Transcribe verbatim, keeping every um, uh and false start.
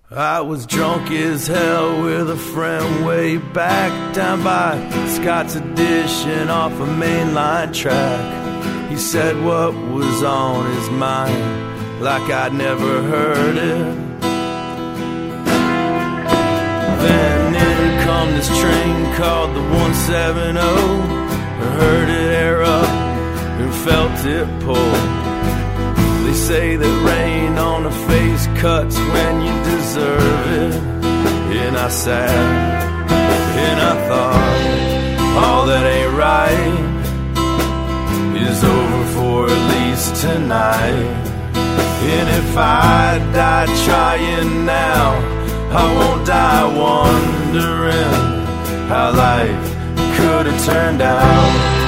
I was drunk as hell with a friend way back down by Scott's Addition off a mainline track. He said what was on his mind like I'd never heard it. Then in come this train called the one seventy. I heard it air up and felt it pull. They say that rain on the face cuts when you deserve it. And I sat and I thought, all that ain't right is over for at least tonight. And if I die trying now, I won't die wondering how life could have turned out.